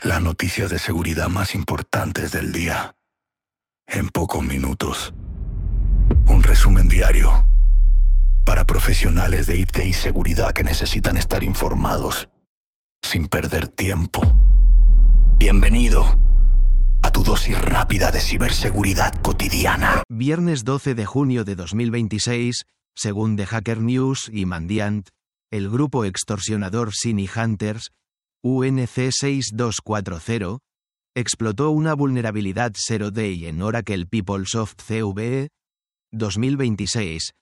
Las noticias de seguridad más importantes del día. En pocos minutos. Un resumen diario. Para profesionales de IT y seguridad que necesitan estar informados. Sin perder tiempo. Bienvenido a tu dosis rápida de ciberseguridad cotidiana. Viernes 12 de junio de 2026, según The Hacker News y Mandiant, el grupo extorsionador Shiny Hunters, UNC 6240, explotó una vulnerabilidad Zero Day en Oracle PeopleSoft CVE 2026,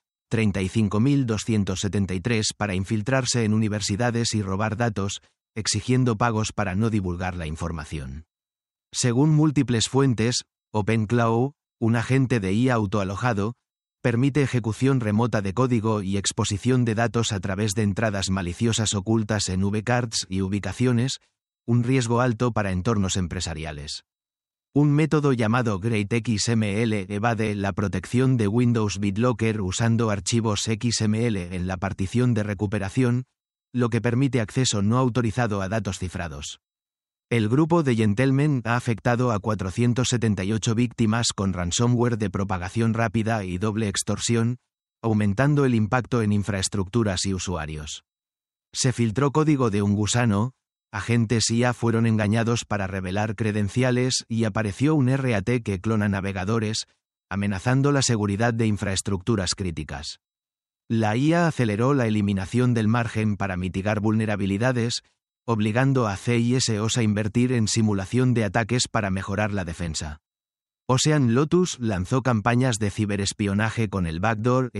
35.273 para infiltrarse en universidades y robar datos, exigiendo pagos para no divulgar la información. Según múltiples fuentes, OpenClaw, un agente de IA autoalojado, permite ejecución remota de código y exposición de datos a través de entradas maliciosas ocultas en vCards y ubicaciones, un riesgo alto para entornos empresariales. Un método llamado GreatXML evade la protección de Windows BitLocker usando archivos XML en la partición de recuperación, lo que permite acceso no autorizado a datos cifrados. El grupo de Gentlemen ha afectado a 478 víctimas con ransomware de propagación rápida y doble extorsión, aumentando el impacto en infraestructuras y usuarios. Se filtró código de un gusano, agentes IA fueron engañados para revelar credenciales y apareció un RAT que clona navegadores, amenazando la seguridad de infraestructuras críticas. La IA aceleró la eliminación del margen para mitigar vulnerabilidades, obligando a CISOs a invertir en simulación de ataques para mejorar la defensa. Ocean Lotus lanzó campañas de ciberespionaje con el backdoor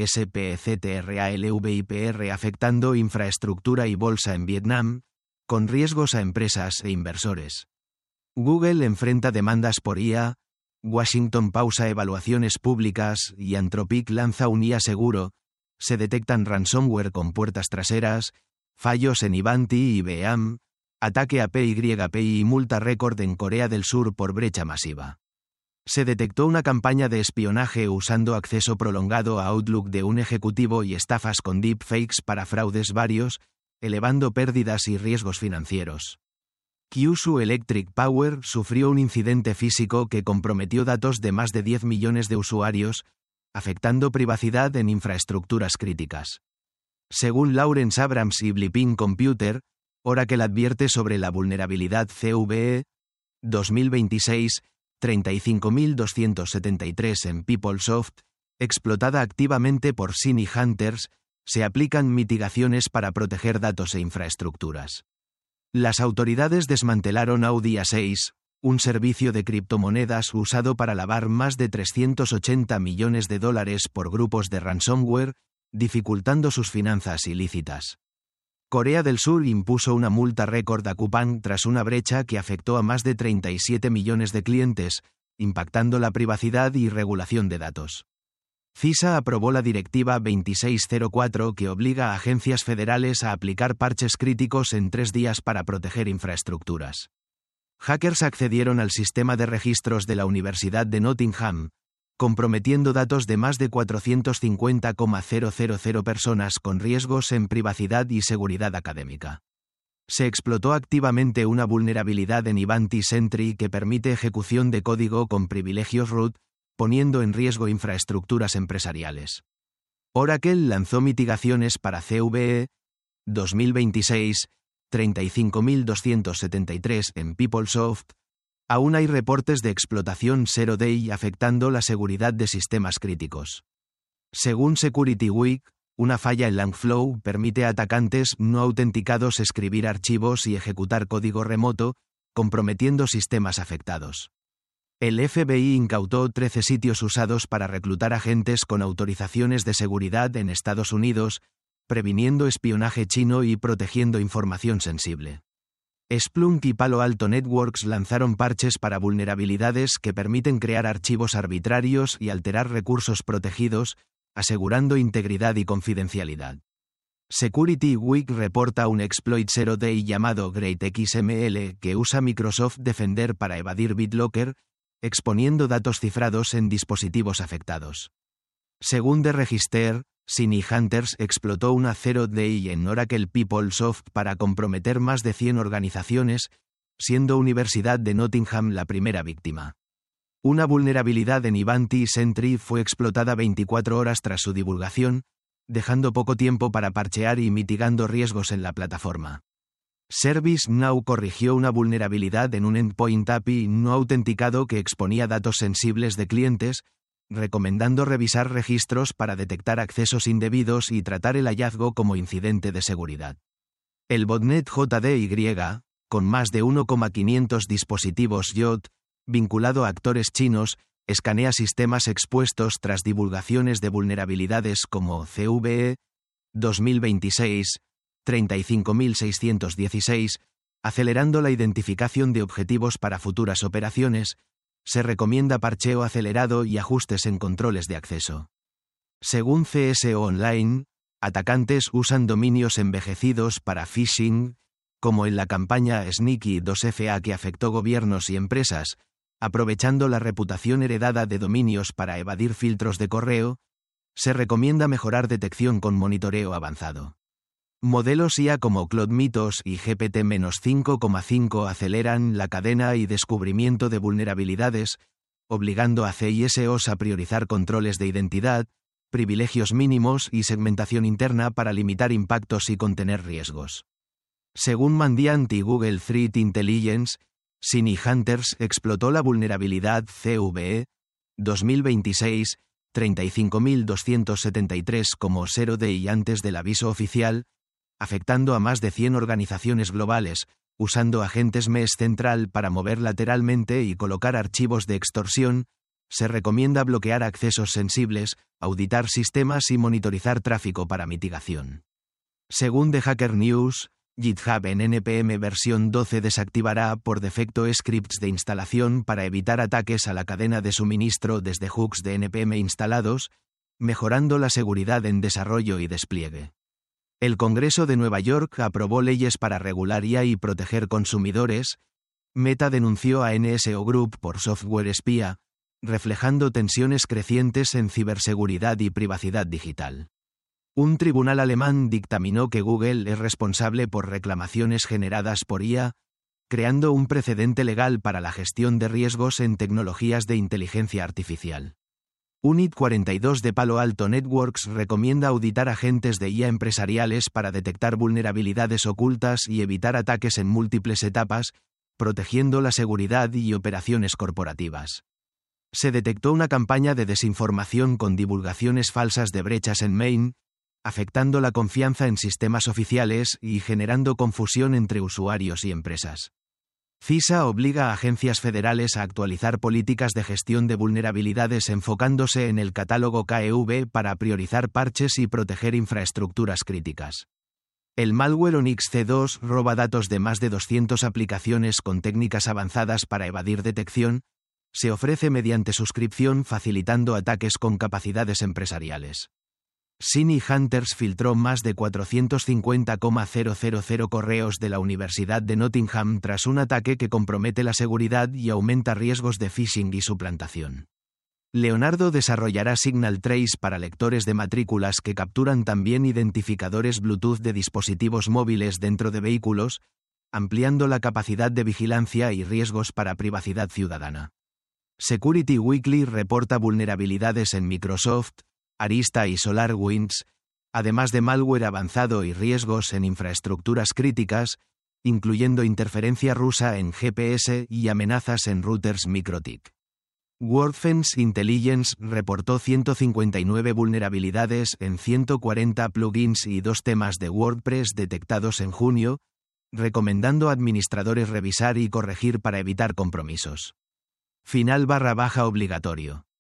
SPCTRALVIPR afectando infraestructura y bolsa en Vietnam, con riesgos a empresas e inversores. Google enfrenta demandas por IA, Washington pausa evaluaciones públicas y Anthropic lanza un IA seguro, se detectan ransomware con puertas traseras, fallos en Ivanti y Beam, ataque a PYPI y multa récord en Corea del Sur por brecha masiva. Se detectó una campaña de espionaje usando acceso prolongado a Outlook de un ejecutivo y estafas con deepfakes para fraudes varios, elevando pérdidas y riesgos financieros. Kyushu Electric Power sufrió un incidente físico que comprometió datos de más de 10 millones de usuarios, afectando privacidad en infraestructuras críticas. Según Lawrence Abrams y Blipping Computer, Oracle advierte sobre la vulnerabilidad CVE 2026, 35.273 en PeopleSoft, explotada activamente por Shiny Hunters, se aplican mitigaciones para proteger datos e infraestructuras. Las autoridades desmantelaron Audi A6, un servicio de criptomonedas usado para lavar más de $380 millones por grupos de ransomware, dificultando sus finanzas ilícitas. Corea del Sur impuso una multa récord a Coupang tras una brecha que afectó a más de 37 millones de clientes, impactando la privacidad y regulación de datos. CISA aprobó la Directiva 2604 que obliga a agencias federales a aplicar parches críticos en 3 días para proteger infraestructuras. Hackers accedieron al sistema de registros de la Universidad de Nottingham, comprometiendo datos de más de 450,000 personas con riesgos en privacidad y seguridad académica. Se explotó activamente una vulnerabilidad en Ivanti Sentry que permite ejecución de código con privilegios root, poniendo en riesgo infraestructuras empresariales. Oracle lanzó mitigaciones para CVE 2026, 35.273 en PeopleSoft. Aún hay reportes de explotación Zero Day afectando la seguridad de sistemas críticos. Según Security Week, una falla en Langflow permite a atacantes no autenticados escribir archivos y ejecutar código remoto, comprometiendo sistemas afectados. El FBI incautó 13 sitios usados para reclutar agentes con autorizaciones de seguridad en Estados Unidos, previniendo espionaje chino y protegiendo información sensible. Splunk y Palo Alto Networks lanzaron parches para vulnerabilidades que permiten crear archivos arbitrarios y alterar recursos protegidos, asegurando integridad y confidencialidad. Security Week reporta un exploit Zero Day llamado GreatXML que usa Microsoft Defender para evadir BitLocker, exponiendo datos cifrados en dispositivos afectados. Según The Register, Shiny Hunters explotó una Zero Day en Oracle PeopleSoft para comprometer más de 100 organizaciones, siendo Universidad de Nottingham la primera víctima. Una vulnerabilidad en Ivanti Sentry fue explotada 24 horas tras su divulgación, dejando poco tiempo para parchear y mitigando riesgos en la plataforma. ServiceNow corrigió una vulnerabilidad en un endpoint API no autenticado que exponía datos sensibles de clientes, recomendando revisar registros para detectar accesos indebidos y tratar el hallazgo como incidente de seguridad. El botnet JDY, con más de 1,500 dispositivos IoT, vinculado a actores chinos, escanea sistemas expuestos tras divulgaciones de vulnerabilidades como CVE 2026 35616, acelerando la identificación de objetivos para futuras operaciones. Se recomienda parcheo acelerado y ajustes en controles de acceso. Según CSO Online, atacantes usan dominios envejecidos para phishing, como en la campaña Sneaky 2FA que afectó gobiernos y empresas, aprovechando la reputación heredada de dominios para evadir filtros de correo. Se recomienda mejorar detección con monitoreo avanzado. Modelos IA como Claude Mythos y GPT-5,5 aceleran la cadena y descubrimiento de vulnerabilidades, obligando a CISOs a priorizar controles de identidad, privilegios mínimos y segmentación interna para limitar impactos y contener riesgos. Según Mandiant y Google Threat Intelligence, Shiny Hunters explotó la vulnerabilidad CVE 2026 35273 como 0 day antes del aviso oficial, afectando a más de 100 organizaciones globales, usando agentes MES central para mover lateralmente y colocar archivos de extorsión. Se recomienda bloquear accesos sensibles, auditar sistemas y monitorizar tráfico para mitigación. Según The Hacker News, GitHub en NPM versión 12 desactivará por defecto scripts de instalación para evitar ataques a la cadena de suministro desde hooks de NPM instalados, mejorando la seguridad en desarrollo y despliegue. El Congreso de Nueva York aprobó leyes para regular IA y proteger consumidores. Meta denunció a NSO Group por software espía, reflejando tensiones crecientes en ciberseguridad y privacidad digital. Un tribunal alemán dictaminó que Google es responsable por reclamaciones generadas por IA, creando un precedente legal para la gestión de riesgos en tecnologías de inteligencia artificial. Unit 42 de Palo Alto Networks recomienda auditar agentes de IA empresariales para detectar vulnerabilidades ocultas y evitar ataques en múltiples etapas, protegiendo la seguridad y operaciones corporativas. Se detectó una campaña de desinformación con divulgaciones falsas de brechas en Maine, afectando la confianza en sistemas oficiales y generando confusión entre usuarios y empresas. CISA obliga a agencias federales a actualizar políticas de gestión de vulnerabilidades enfocándose en el catálogo KEV para priorizar parches y proteger infraestructuras críticas. El malware Onyx C2 roba datos de más de 200 aplicaciones con técnicas avanzadas para evadir detección. Se ofrece mediante suscripción facilitando ataques con capacidades empresariales. Shiny Hunters filtró más de 450,000 correos de la Universidad de Nottingham tras un ataque que compromete la seguridad y aumenta riesgos de phishing y suplantación. Leonardo desarrollará Signal Trace para lectores de matrículas que capturan también identificadores Bluetooth de dispositivos móviles dentro de vehículos, ampliando la capacidad de vigilancia y riesgos para privacidad ciudadana. Security Weekly reporta vulnerabilidades en Microsoft, Arista y SolarWinds, además de malware avanzado y riesgos en infraestructuras críticas, incluyendo interferencia rusa en GPS y amenazas en routers MikroTik. WordFence Intelligence reportó 159 vulnerabilidades en 140 plugins y 2 temas de WordPress detectados en junio, recomendando a administradores revisar y corregir para evitar compromisos. Final / obligatorio.